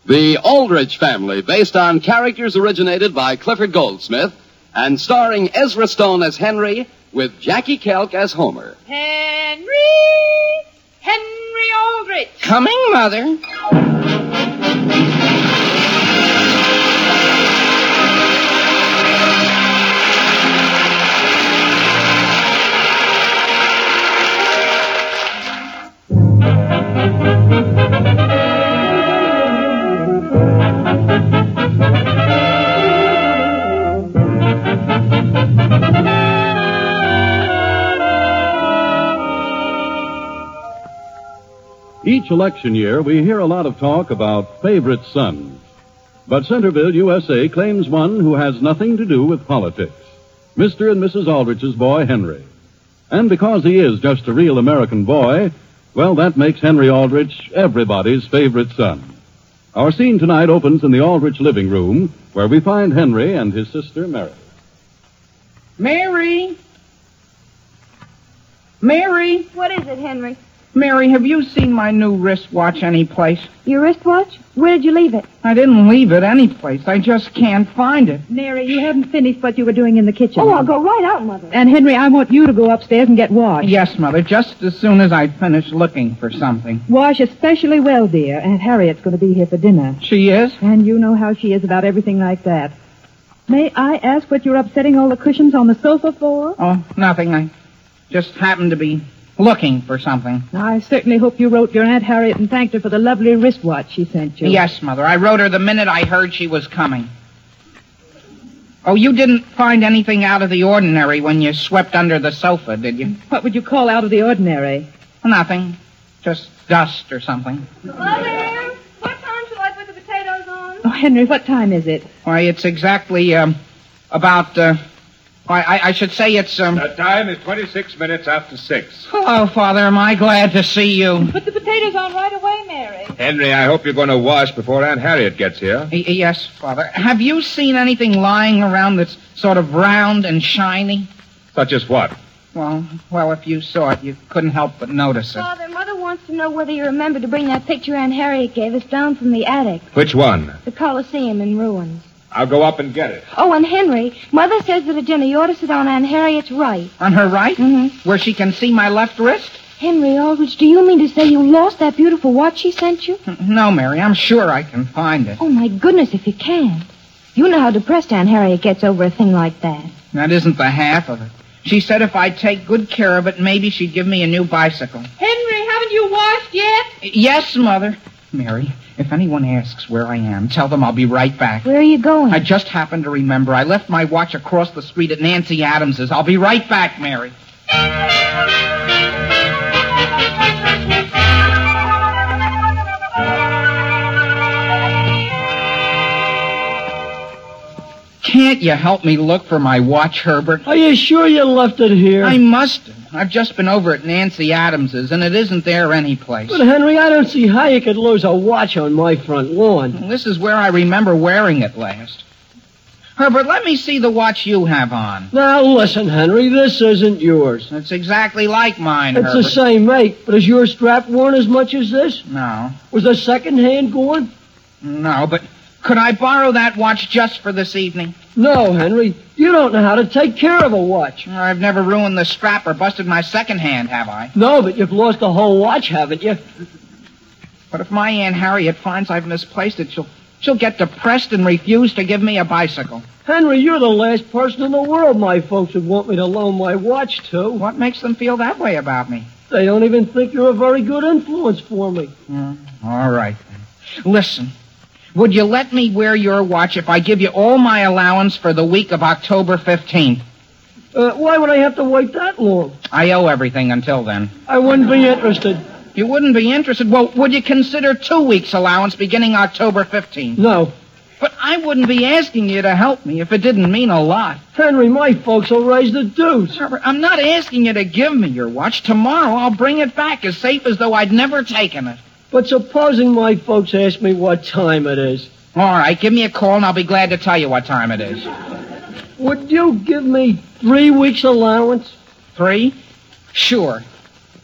The Aldrich Family, based on characters originated by Clifford Goldsmith and starring Ezra Stone as Henry with Jackie Kelk as Homer. Henry Aldrich. Coming, Mother. Each election year, we hear a lot of talk about favorite sons. But Centerville, USA claims one who has nothing to do with politics. Mr. and Mrs. Aldrich's boy, Henry. And because he is just a real American boy, well, that makes Henry Aldrich everybody's favorite son. Our scene tonight opens in the Aldrich living room, where we find Henry and his sister, Mary. Mary? Mary? What is it, Henry? Mary, have you seen my new wristwatch anyplace? Your wristwatch? Where did you leave it? I didn't leave it anyplace. I just can't find it. Mary, you haven't finished what you were doing in the kitchen. Oh, I'll go right out, Mother. And, Henry, I want you to go upstairs and get washed. Yes, Mother, just as soon as I finish looking for something. Wash especially well, dear. Aunt Harriet's going to be here for dinner. She is? And you know how she is about everything like that. May I ask what you're upsetting all the cushions on the sofa for? Oh, nothing. I just happened to be looking for something. I certainly hope you wrote your Aunt Harriet and thanked her for the lovely wristwatch she sent you. Yes, Mother. I wrote her the minute I heard she was coming. Oh, you didn't find anything out of the ordinary when you swept under the sofa, did you? What would you call out of the ordinary? Nothing. Just dust or something. Mother, what time shall I put the potatoes on? Oh, Henry, what time is it? Why, it's exactly, about, I should say it's, The time is 26 minutes after 6. Hello, Father. Am I glad to see you? Put the potatoes on right away, Mary. Henry, I hope you're going to wash before Aunt Harriet gets here. Yes, Father. Have you seen anything lying around that's sort of round and shiny? Such as what? Well, if you saw it, you couldn't help but notice it. Father, Mother wants to know whether you remember to bring that picture Aunt Harriet gave us down from the attic. Which one? The Colosseum in ruins. I'll go up and get it. Oh, and Henry, Mother says that at dinner you ought to sit on Aunt Harriet's right. On her right? Mm-hmm. Where she can see my left wrist? Henry Aldrich, do you mean to say you lost that beautiful watch she sent you? No, Mary. I'm sure I can find it. Oh, my goodness, if you can. You know how depressed Aunt Harriet gets over a thing like that. That isn't the half of it. She said if I'd take good care of it, maybe she'd give me a new bicycle. Henry, haven't you washed yet? Yes, Mother. Mary, if anyone asks where I am, tell them I'll be right back. Where are you going? I just happened to remember. I left my watch across the street at Nancy Adams's. I'll be right back, Mary. Can't you help me look for my watch, Herbert? Are you sure you left it here? I must have. I've just been over at Nancy Adams's, and it isn't there anyplace. But, Henry, I don't see how you could lose a watch on my front lawn. This is where I remember wearing it last. Herbert, let me see the watch you have on. Now, listen, Henry, this isn't yours. It's exactly like mine, It's Herbert. the same make, but is your strap worn as much as this? No. Was the second hand gone? No, but could I borrow that watch just for this evening? No, Henry. You don't know how to take care of a watch. I've never ruined the strap or busted my second hand, have I? No, but you've lost the whole watch, haven't you? But if my Aunt Harriet finds I've misplaced it, she'll get depressed and refuse to give me a bicycle. Henry, you're the last person in the world my folks would want me to loan my watch to. What makes them feel that way about me? They don't even think you're a very good influence for me. All right, then. Listen. Would you let me wear your watch if I give you all my allowance for the week of October 15th? Why would I have to wait that long? I owe everything until then. I wouldn't be interested. You wouldn't be interested? Well, would you consider 2 weeks' allowance beginning October 15th? No. But I wouldn't be asking you to help me if it didn't mean a lot. Henry, my folks will raise the dues. Herbert, I'm not asking you to give me your watch. Tomorrow I'll bring it back as safe as though I'd never taken it. But supposing my folks ask me what time it is. All right, give me a call and I'll be glad to tell you what time it is. Would you give me 3 weeks' allowance? 3? Sure.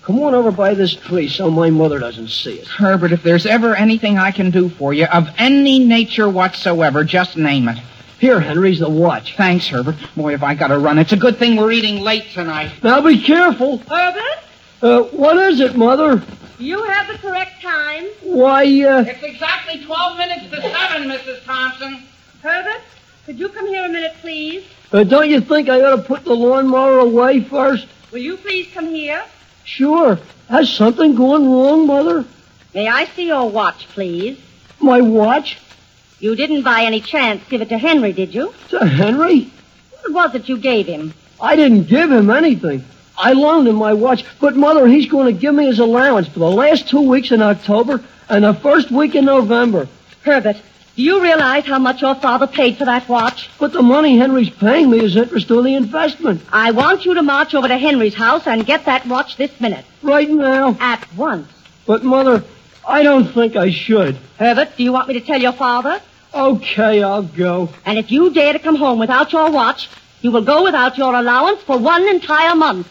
Come on over by this tree so my mother doesn't see it. Herbert, if there's ever anything I can do for you of any nature whatsoever, just name it. Here, Henry's the watch. Thanks, Herbert. Boy, if I gotta run. It's a good thing we're eating late tonight. Now be careful. Herbert, What is it, Mother? you have the correct time. Why, It's exactly 12 minutes to 7, Mrs. Thompson. Herbert, could you come here a minute, please? don't you think I ought to put the lawnmower away first? Will you please come here? Sure. Has something gone wrong, Mother? May I see your watch, please? My watch? You didn't by any chance give it to Henry, did you? To Henry? What was it you gave him? I didn't give him anything. I loaned him my watch. But, Mother, he's going to give me his allowance for the last 2 weeks in October and the first week in November. Herbert, do you realize how much your father paid for that watch? But the money Henry's paying me is interest on the investment. I want you to march over to Henry's house and get that watch this minute. Right now. At once. But, Mother, I don't think I should. Herbert, do you want me to tell your father? Okay, I'll go. And if you dare to come home without your watch, you will go without your allowance for 1 entire month.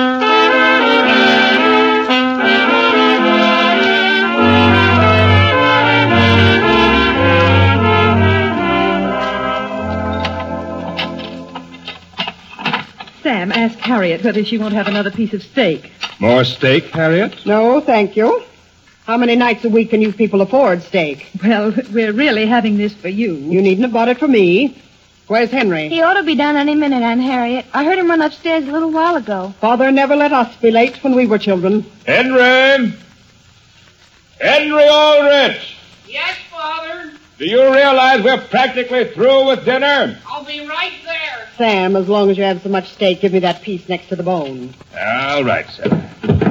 Sam, ask Harriet whether she won't have another piece of steak. More steak, Harriet? No, thank you. How many nights a week can you people afford steak? Well, we're really having this for you. You needn't have bought it for me. Where's Henry? He ought to be down any minute, Aunt Harriet. I heard him run upstairs a little while ago. Father never let us be late when we were children. Henry! Henry Aldrich! Yes, Father. Do you realize we're practically through with dinner? I'll be right there. Sam, as long as you have so much steak, give me that piece next to the bone. All right, sir.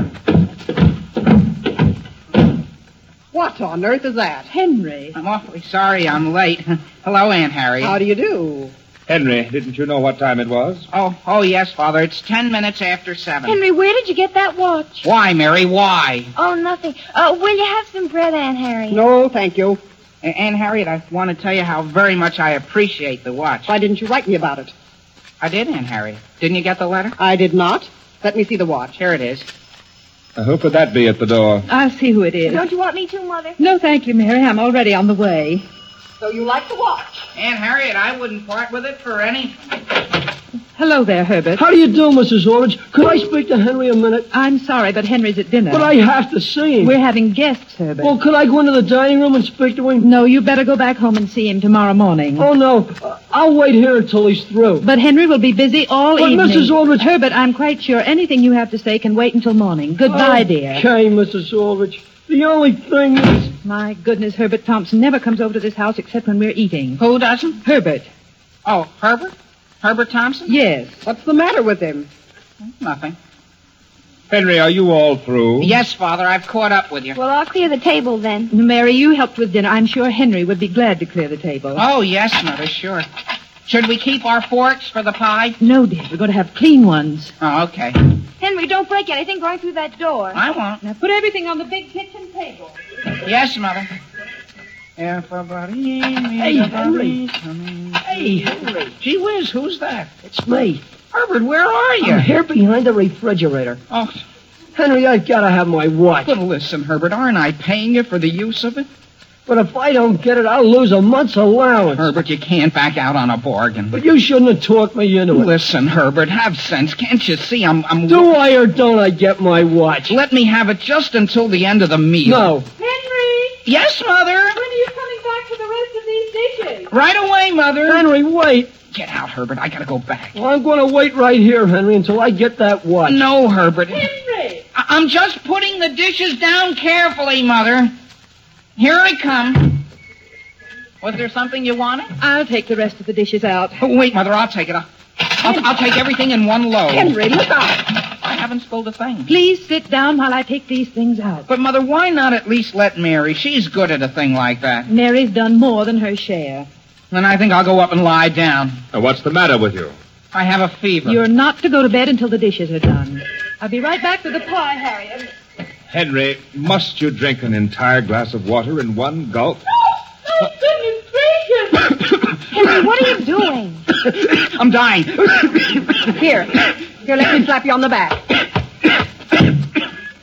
What on earth is that? Henry. I'm awfully sorry I'm late. Hello, Aunt Harriet. How do you do? Henry, didn't you know what time it was? Oh, yes, Father. It's 10 minutes after 7. Henry, where did you get that watch? Why, Mary, why? Oh, nothing. Will you have some bread, Aunt Harriet? No, thank you. Aunt Harriet, I want to tell you how very much I appreciate the watch. Why didn't you write me about it? I did, Aunt Harriet. Didn't you get the letter? I did not. Let me see the watch. Here it is. Who could that be at the door? I'll see who it is. Don't you want me to, Mother? No, thank you, Mary. I'm already on the way. So you like the watch? Aunt Harriet, I wouldn't part with it for anything. Hello there, Herbert. How do you do, Mrs. Aldrich? Could I speak to Henry a minute? I'm sorry, but Henry's at dinner. But I have to see him. We're having guests, Herbert. Well, could I go into the dining room and speak to him? No, you better go back home and see him tomorrow morning. Oh, no. I'll wait here until he's through. But Henry will be busy all But, evening. Mrs. Aldrich... Herbert, I'm quite sure anything you have to say can wait until morning. Goodbye, dear. Okay, Mrs. Aldrich. The only thing is... My goodness, Herbert Thompson never comes over to this house except when we're eating. Who doesn't? Herbert. Oh, Herbert? Herbert Thompson? Yes. What's the matter with him? Nothing. Henry, are you all through? Yes, Father, I've caught up with you. Well, I'll clear the table then. Mary, you helped with dinner. I'm sure Henry would be glad to clear the table. Oh, yes, Mother, sure. Should we keep our forks for the pie? No, dear. We're going to have clean ones. Oh, okay. Henry, don't break anything going through that door. I won't. Now, put everything on the big kitchen table. Yes, Mother. Everybody, Hey, Henry. coming. Hey, Henry. Gee whiz, who's that? It's me. Herbert, where are you? I'm here behind the refrigerator. Oh, Henry, I've got to have my watch. but listen, Herbert, aren't I paying you for the use of it? But if I don't get it, I'll lose a month's allowance. Herbert, you can't back out on a bargain. But you shouldn't have talked me into it. Listen, Herbert, have sense. Can't you see I'm... Do I or don't I get my watch? Let me have it just until the end of the meal. No. Henry, Yes, Mother. when are you coming back for the rest of these dishes? Right away, Mother. Henry, wait. Get out, Herbert. I gotta go back. Well, I'm going to wait right here, Henry, until I get that watch. No, Herbert. Henry! I'm just putting the dishes down carefully, Mother. Here I come. Was there something you wanted? I'll take the rest of the dishes out. Oh, wait, Mother, I'll take it. I'll take everything in one load. Henry, look out. I haven't spilled a thing. Please sit down while I take these things out. But, Mother, why not at least let Mary? She's good at a thing like that. Mary's done more than her share. Then I think I'll go up and lie down. Now, what's the matter with you? I have a fever. You're not to go to bed until the dishes are done. I'll be right back with the pie, Harriet. Henry, must you drink an entire glass of water in one gulp? Oh, goodness gracious! Henry, what are you doing? I'm dying. Here, let me slap you on the back.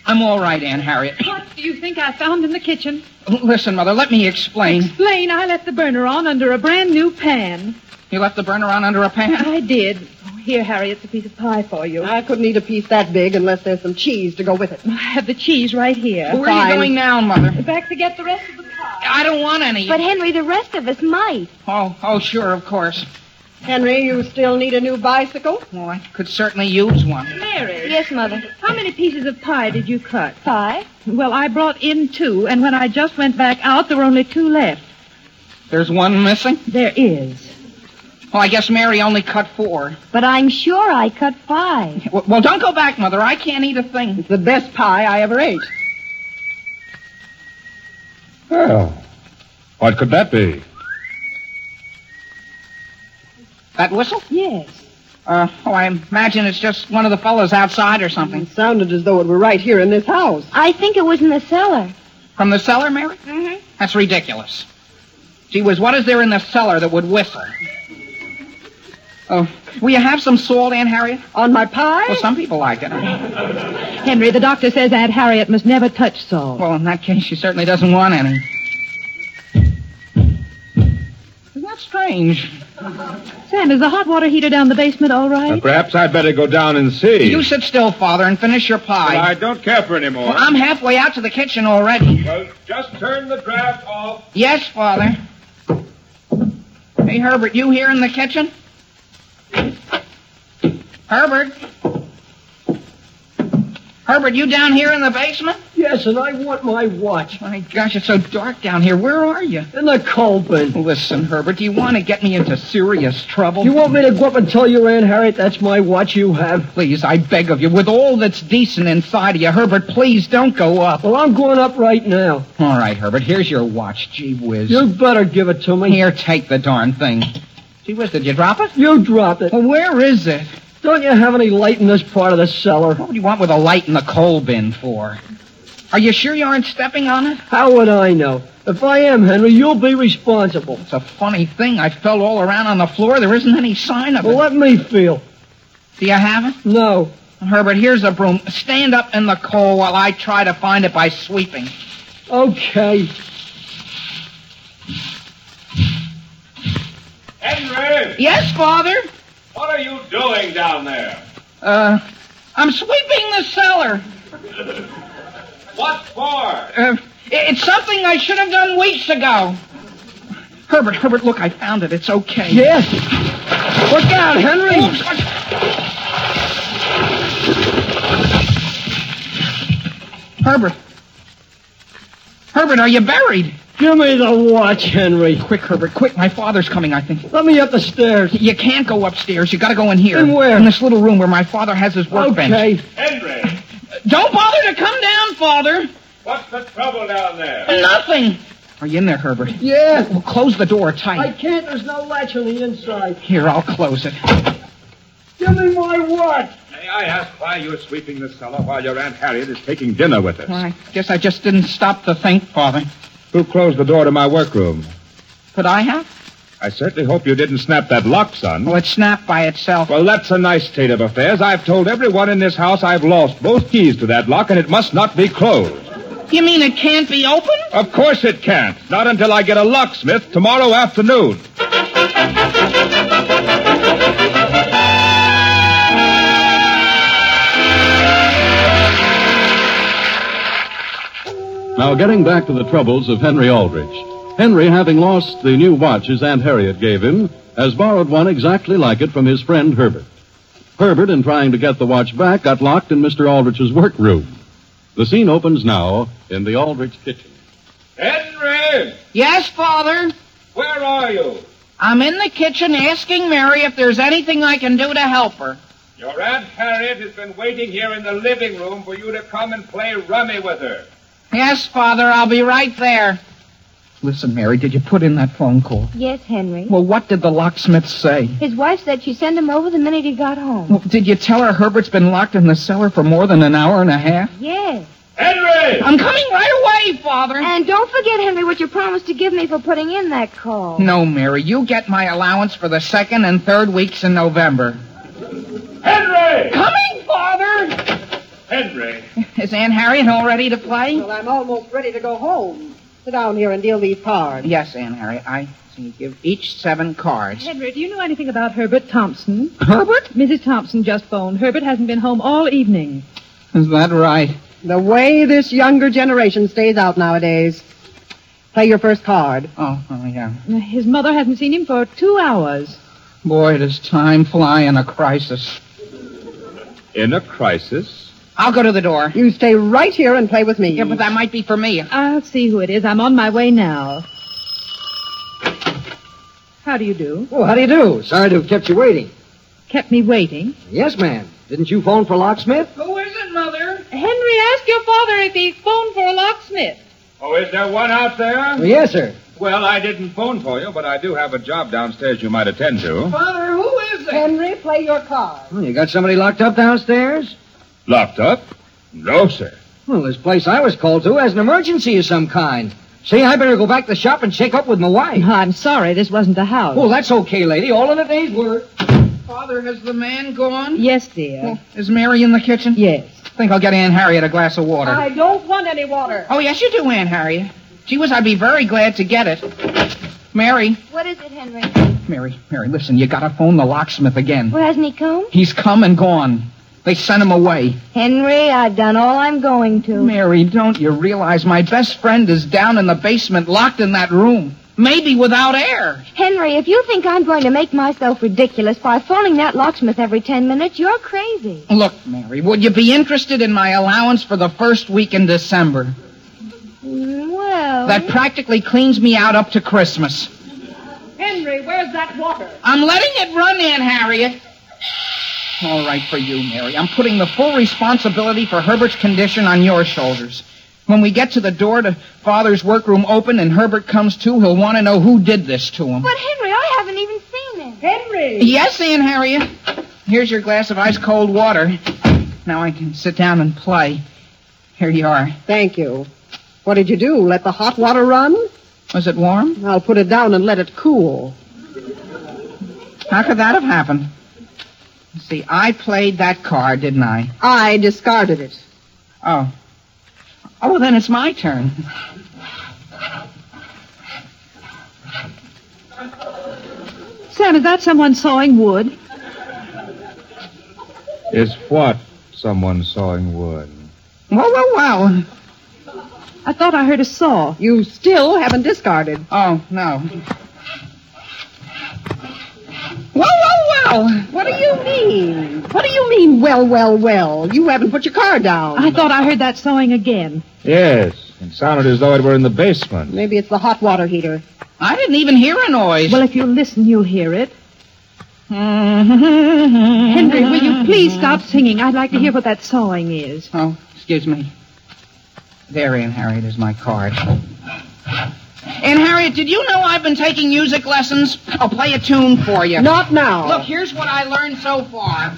I'm all right, Aunt Harriet. What do you think I found in the kitchen? Listen, Mother, let me explain. Explain, I left the burner on under a brand new pan. You left the burner on under a pan? I did. Oh, here, Harry, it's a piece of pie for you. I couldn't eat a piece that big unless there's some cheese to go with it. I have the cheese right here. Where are you going now, Mother? Back to get the rest of the pie. I don't want any. But, Henry, the rest of us might. Oh, sure, of course. Henry, you still need a new bicycle? Well, I could certainly use one. Mary. Yes, Mother. How many pieces of pie did you cut? 5. Well, I brought in 2, and when I just went back out, there were only 2 left. There's one missing? There is. Well, I guess Mary only cut 4. But I'm sure I cut 5. Well, don't go back, Mother. I can't eat a thing. It's the best pie I ever ate. Well, what could that be? That whistle? Yes. I imagine it's just one of the fellows outside or something. It sounded as though it were right here in this house. I think it was in the cellar. From the cellar, Mary? Mm-hmm. That's ridiculous. Gee whiz, what is there in the cellar that would whistle? Oh, will you have some salt, Aunt Harriet? On my pie? Well, some people like it. Henry, the doctor says Aunt Harriet must never touch salt. Well, in that case, she certainly doesn't want any. Isn't that strange? Sam, is the hot water heater down the basement all right? Perhaps I'd better go down and see. You sit still, Father, and finish your pie. But I don't care for any more. Well, I'm halfway out to the kitchen already. Well, just turn the draft off. Yes, Father. Hey, Herbert, you here in the kitchen? Herbert? Herbert, you down here in the basement? Yes, and I want my watch. My gosh, it's so dark down here. Where are you? In the coal bin. Listen, Herbert, do you want to get me into serious trouble? You want me to go up and tell your Aunt Harriet that's my watch you have? Please, I beg of you, with all that's decent inside of you, Herbert, please don't go up. Well, I'm going up right now. All right, Herbert, here's your watch. Gee whiz. You better give it to me. Here, take the darn thing. Gee whiz, did you drop it? You dropped it. Well, where is it? Don't you have any light in this part of the cellar? What would you want with a light in the coal bin for? Are you sure you aren't stepping on it? How would I know? If I am, Henry, you'll be responsible. It's a funny thing. I felt all around on the floor. There isn't any sign of it. Well, let me feel. Do you have it? No. Herbert, here's a broom. Stand up in the coal while I try to find it by sweeping. Okay. Henry! Yes, Father? What are you doing down there? I'm sweeping the cellar. What for? It's something I should have done weeks ago. Herbert, look, I found it. It's okay. Yes. Look out, Henry. Herbert, are you buried? Give me the watch, Henry. Quick, Herbert, quick. My father's coming, I think. Let me up the stairs. You can't go upstairs. You gotta go in here. In where? In this little room where my father has his workbench. Okay. Henry! Don't bother to come down, Father. What's the trouble down there? Nothing. Are you in there, Herbert? Yeah. Well, close the door I tight. can't. There's no latch on the inside. Here, I'll close it. Give me my watch. May I ask why you're sweeping the cellar while your Aunt Harriet is taking dinner with us? Well, I guess I just didn't stop to think, Father. Who closed the door to my workroom? Could I have? I certainly hope you didn't snap that lock, son. Well, it snapped by itself. Well, that's a nice state of affairs. I've told everyone in this house I've lost both keys to that lock, and it must not be closed. You mean it can't be opened? Of course it can't. Not until I get a locksmith tomorrow afternoon. Now, getting back to the troubles of Henry Aldrich. Henry, having lost the new watch his Aunt Harriet gave him, has borrowed one exactly like it from his friend Herbert. Herbert, in trying to get the watch back, got locked in Mr. Aldrich's workroom. The scene opens now in the Aldrich kitchen. Henry! Yes, Father. Where are you? I'm in the kitchen asking Mary if there's anything I can do to help her. Your Aunt Harriet has been waiting here in the living room for you to come and play rummy with her. Yes, Father, I'll be right there. Listen, Mary, did you put in that phone call? Yes, Henry. Well, what did the locksmith say? His wife said she'd send him over the minute he got home. Well, did you tell her Herbert's been locked in the cellar for more than an hour and a half? Yes. Henry! I'm coming right away, Father. And don't forget, Henry, what you promised to give me for putting in that call. No, Mary, you get my allowance for the 2nd and 3rd weeks in November. Henry! Coming, Father! Henry. Is Aunt Harriet all ready to play? Well, I'm almost ready to go home. Sit down here and deal these cards. Yes, Aunt Harriet. I see. Give each 7 cards. Henry, do you know anything about Herbert Thompson? Herbert? Mrs. Thompson just phoned. Herbert hasn't been home all evening. Is that right? The way this younger generation stays out nowadays. Play your first card. Oh, yeah. His mother hasn't seen him for 2 hours. Boy, does time fly in a crisis. In a crisis? I'll go to the door. You stay right here and play with me. Yeah, but that might be for me. I'll see who it is. I'm on my way now. How do you do? Oh, how do you do? Sorry to have kept you waiting. Kept me waiting. Yes, ma'am. Didn't you phone for a locksmith? Who is it, Mother? Henry, ask your father if he phoned for a locksmith. Oh, is there one out there? Well, yes, sir. Well, I didn't phone for you, but I do have a job downstairs you might attend to. Father, who is it? Henry, play your card. Oh, you got somebody locked up downstairs? Locked up? No, sir. Well, this place I was called to has an emergency of some kind. See, I better go back to the shop and check up with my wife. I'm sorry, this wasn't the house. Oh, that's okay, lady. All in a day's work. Father, has the man gone? Yes, dear. Is Mary in the kitchen? Yes. Think I'll get Aunt Harriet a glass of water. I don't want any water. Oh, yes, you do, Aunt Harriet. Gee whiz, I'd be very glad to get it. Mary. What is it, Henry? Mary, listen, you gotta phone the locksmith again. Well, hasn't he come? He's come and gone. They sent him away. Henry, I've done all I'm going to. Mary, don't you realize my best friend is down in the basement, locked in that room? Maybe without air. Henry, if you think I'm going to make myself ridiculous by phoning that locksmith every 10 minutes, you're crazy. Look, Mary, would you be interested in my allowance for the first week in December? Well... That practically cleans me out up to Christmas. Henry, where's that water? I'm letting it run, Aunt Harriet. All right for you, Mary. I'm putting the full responsibility for Herbert's condition on your shoulders. When we get to the door to Father's workroom open and Herbert comes to, he'll want to know who did this to him. But, Henry, I haven't even seen him. Henry! Yes, Aunt Harriet. Here's your glass of ice-cold water. Now I can sit down and play. Here you are. Thank you. What did you do? Let the hot water run? Was it warm? I'll put it down and let it cool. How could that have happened? See, I played that card, didn't I? I discarded it. Oh. Oh, well, then it's my turn. Sam, is that someone sawing wood? Is what someone sawing wood? Well. I thought I heard a saw. You still haven't discarded. Oh, no. Well. What do you mean? What do you mean, well? You haven't put your card down. I thought I heard that sawing again. Yes. It sounded as though it were in the basement. Maybe it's the hot water heater. I didn't even hear a noise. Well, if you listen, you'll hear it. Henry, will you please stop singing? I'd like to hear what that sawing is. Oh, excuse me. There, Aunt Harriet, is my card. Aunt Harriet, did you know I've been taking music lessons? I'll play a tune for you. Not now. Look, here's what I learned so far.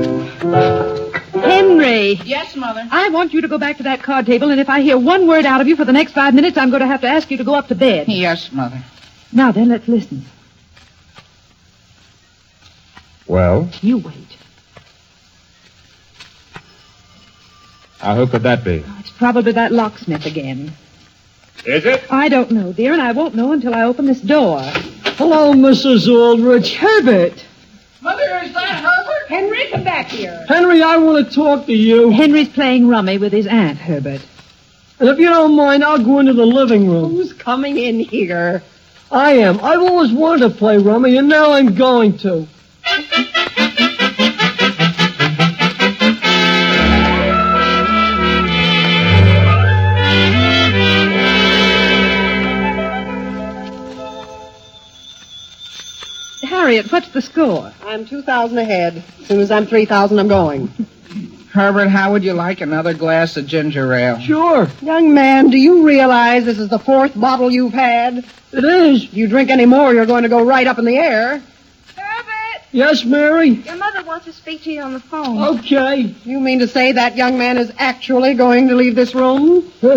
Henry! Yes, Mother? I want you to go back to that card table, and if I hear one word out of you for the next 5 minutes, I'm going to have to ask you to go up to bed. Yes, Mother. Now then, let's listen. Well? You wait. Who could that be? It's probably that locksmith again. Is it? I don't know, dear, and I won't know until I open this door. Hello, Mrs. Aldrich. Herbert. Mother, is that Herbert? Henry, come back here. Henry, I want to talk to you. Henry's playing rummy with his aunt, Herbert. And if you don't mind, I'll go into the living room. Who's coming in here? I am. I've always wanted to play rummy, and now I'm going to. Harriet, what's the score? I'm 2,000 ahead. As soon as I'm 3,000, I'm going. Herbert, how would you like another glass of ginger ale? Sure. Young man, do you realize this is the 4th bottle you've had? It is. If you drink any more, you're going to go right up in the air. Herbert! Yes, Mary? Your mother wants to speak to you on the phone. Okay. You mean to say that young man is actually going to leave this room? Well,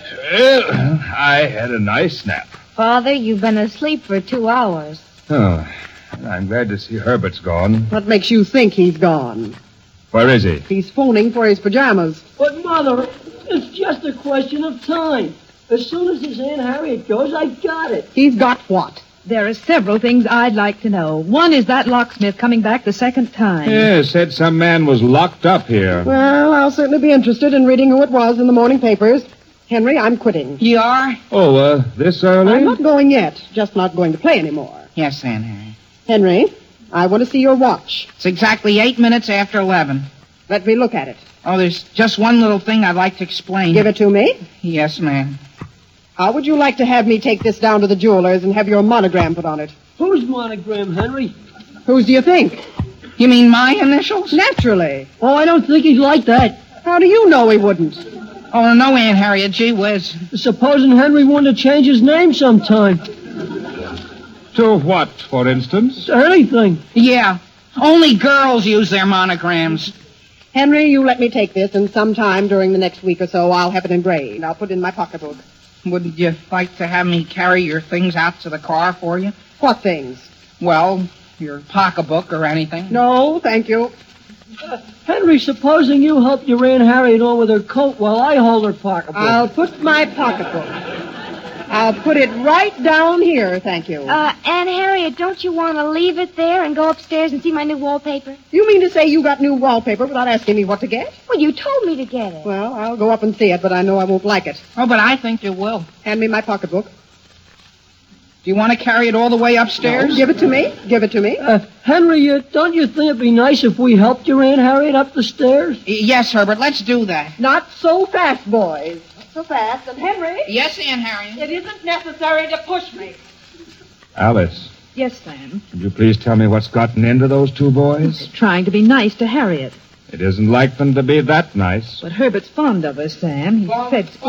I had a nice nap. Father, you've been asleep for 2 hours. Oh, I'm glad to see Herbert's gone. What makes you think he's gone? Where is he? He's phoning for his pajamas. But, Mother, it's just a question of time. As soon as his Aunt Harriet goes, I got it. He's got what? There are several things I'd like to know. One is that locksmith coming back the second time. Yes, said some man was locked up here. Well, I'll certainly be interested in reading who it was in the morning papers. Henry, I'm quitting. You are? Oh, this early? I'm not going yet. Just not going to play anymore. Yes, Aunt Harriet. Henry, I want to see your watch. It's exactly 8 minutes after 11. Let me look at it. Oh, there's just one little thing I'd like to explain. Give it to me. Yes, ma'am. How would you like to have me take this down to the jeweler's and have your monogram put on it? Whose monogram, Henry? Whose do you think? You mean my initials? Naturally. Oh, I don't think he'd like that. How do you know he wouldn't? Oh, no, Aunt Harriet. Gee whiz. Supposing Henry wanted to change his name sometime. To what, for instance? To anything. Yeah. Only girls use their monograms. Henry, you let me take this, and sometime during the next week or so, I'll have it engraved. I'll put it in my pocketbook. Wouldn't you like to have me carry your things out to the car for you? What things? Well, your pocketbook or anything. No, thank you. Henry, supposing you help your Aunt Harriet on with her coat while I hold her pocketbook. I'll put my pocketbook. I'll put it right down here, thank you. Aunt Harriet, don't you want to leave it there and go upstairs and see my new wallpaper? You mean to say you got new wallpaper without asking me what to get? Well, you told me to get it. Well, I'll go up and see it, but I know I won't like it. Oh, but I think you will. Hand me my pocketbook. Do you want to carry it all the way upstairs? No, give it to me. Give it to me. Henry, don't you think it'd be nice if we helped your Aunt Harriet up the stairs? Yes, Herbert, let's do that. Not so fast, boys. Not so fast. And Henry, Yes, Aunt Harriet. it isn't necessary to push me. Alice, Yes, Sam. could you please tell me what's gotten into those two boys? Trying to be nice to Harriet. It isn't like them to be that nice. But Herbert's fond of her, Sam. He said so.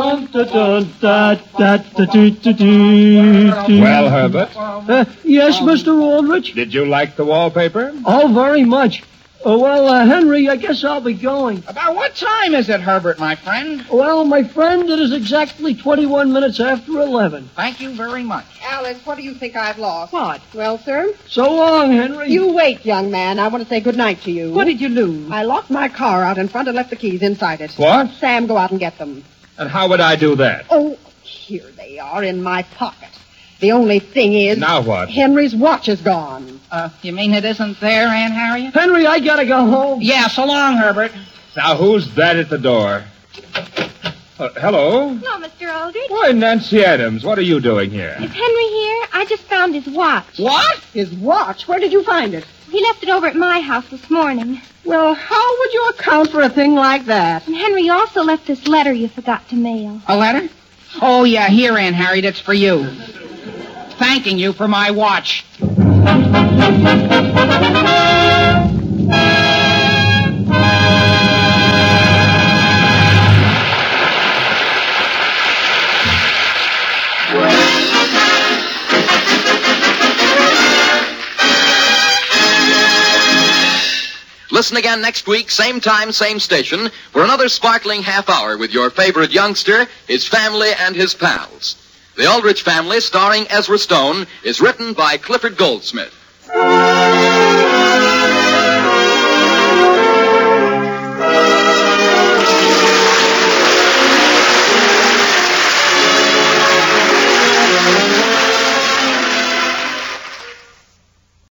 Well, Herbert, Yes, Mr. Aldrich? did you like the wallpaper? Oh, very much. Well, Henry, I guess I'll be going. About what time is it, Herbert, my friend? Well, my friend, it is exactly 21 minutes after 11. Thank you very much. Alice, what do you think I've lost? What? Well, sir, So long, Henry. you wait, young man. I want to say good night to you. What did you lose? I locked my car out in front and left the keys inside it. What? Sam, go out and get them. And how would I do that? Oh, here they are in my pocket. The only thing is... Now what? Henry's watch is gone. You mean it isn't there, Aunt Harriet? Henry, I gotta go home. Yeah, so long, Herbert. Now, who's that at the door? Hello? No, Mr. Aldrich. Why, Nancy Adams, what are you doing here? Is Henry here? I just found his watch. What? His watch? Where did you find it? He left it over at my house this morning. Well, how would you account for a thing like that? And Henry also left this letter you forgot to mail. A letter? Oh, yeah, here, Aunt Harriet, it's for you. Thanking you for my watch. Listen again next week, same time, same station, for another sparkling half hour with your favorite youngster, his family, and his pals. The Aldrich Family, starring Ezra Stone, is written by Clifford Goldsmith.